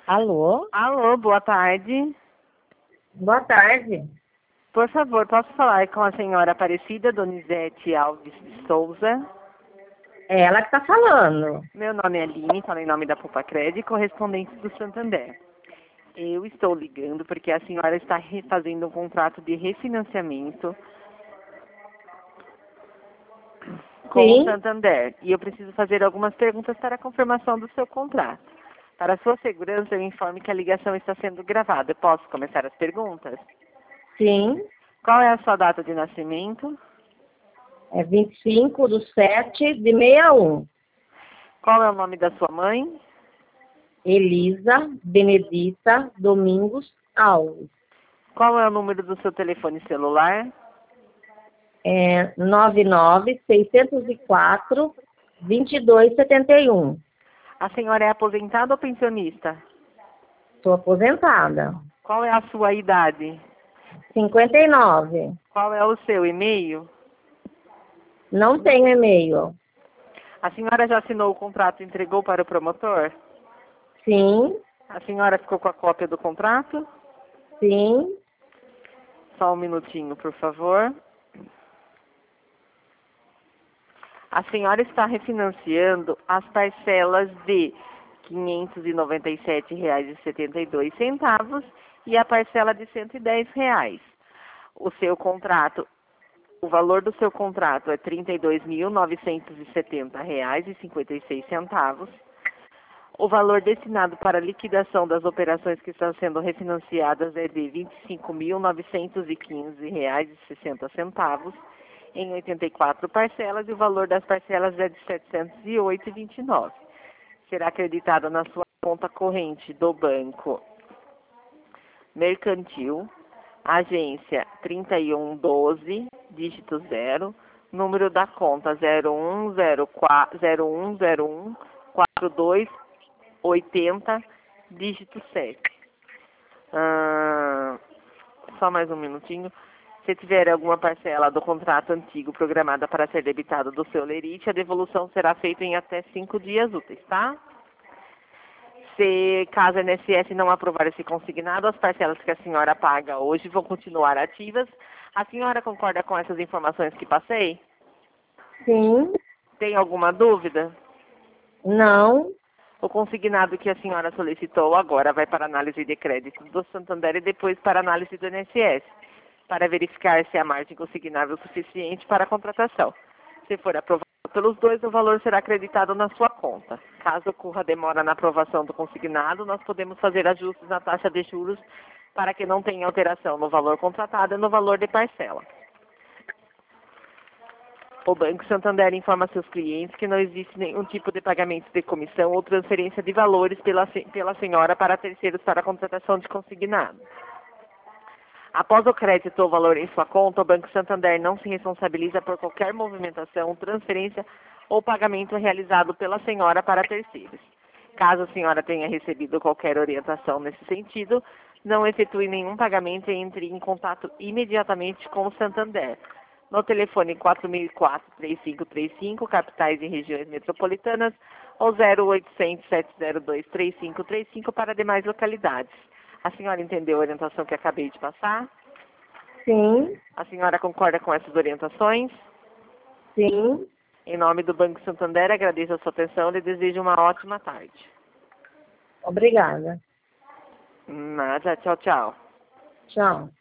Alô? Alô, boa tarde. Boa tarde. Por favor, posso falar com a senhora Aparecida Donizete Alves de Souza? É ela que está falando. Meu nome é Aline, falo em nome da Pupacred, correspondente do Santander. Eu estou ligando porque a senhora está fazendo um contrato de refinanciamento com o Sim, Santander. E eu preciso fazer algumas perguntas para a confirmação do seu contrato. Para sua segurança, eu informo que a ligação está sendo gravada. Eu posso começar as perguntas? sim. Qual é a sua data de nascimento? É 25/7/61. Qual é o nome da sua mãe? Elisa Benedita Domingos Alves. Qual é o número do seu telefone celular? É 99-604-2271. A senhora é aposentada ou pensionista? Estou aposentada. Qual é a sua idade? 59. Qual é o seu e-mail? Não tenho e-mail. A senhora já assinou o contrato e entregou para o promotor? Sim, A senhora ficou com a cópia do contrato? sim. Só um minutinho, por favor. A senhora está refinanciando as parcelas de R$ 597,72 e a parcela de R$ 110. O seu contrato, o valor do seu contrato é R$ 32.970,56. O valor destinado para a liquidação das operações que estão sendo refinanciadas é de R$ 25.915,60 em 84 parcelas e o valor das parcelas é de R$ 708,29. Será acreditado na sua conta corrente do Banco Mercantil, agência 3112, dígito 0, número da conta 01014280, dígito 7. Só mais um minutinho. Se tiver alguma parcela do contrato antigo programada para ser debitada do seu lerite, a devolução será feita em até 5 dias úteis, tá? Se caso a INSS não aprovar esse consignado, as parcelas que a senhora paga hoje vão continuar ativas. A senhora concorda com essas informações que passei? Sim, Tem alguma dúvida? não, O consignado que a senhora solicitou agora vai para análise de crédito do Santander e depois para análise do INSS, para verificar se a margem consignável é suficiente para a contratação. Se for aprovado pelos dois, o valor será acreditado na sua conta. Caso ocorra demora na aprovação do consignado, nós podemos fazer ajustes na taxa de juros para que não tenha alteração no valor contratado e no valor de parcela. O Banco Santander informa seus clientes que não existe nenhum tipo de pagamento de comissão ou transferência de valores pela senhora para terceiros para a contratação de consignado. Após o crédito ou valor em sua conta, o Banco Santander não se responsabiliza por qualquer movimentação, transferência ou pagamento realizado pela senhora para terceiros. Caso a senhora tenha recebido qualquer orientação nesse sentido, não efetue nenhum pagamento e entre em contato imediatamente com o Santander. No telefone 4004-3535, capitais e regiões metropolitanas, ou 0800-702-3535 para demais localidades. A senhora entendeu a orientação que acabei de passar? sim, A senhora concorda com essas orientações? sim. Em nome do Banco Santander, agradeço a sua atenção e desejo uma ótima tarde. Obrigada. Nada, tchau, tchau. Tchau.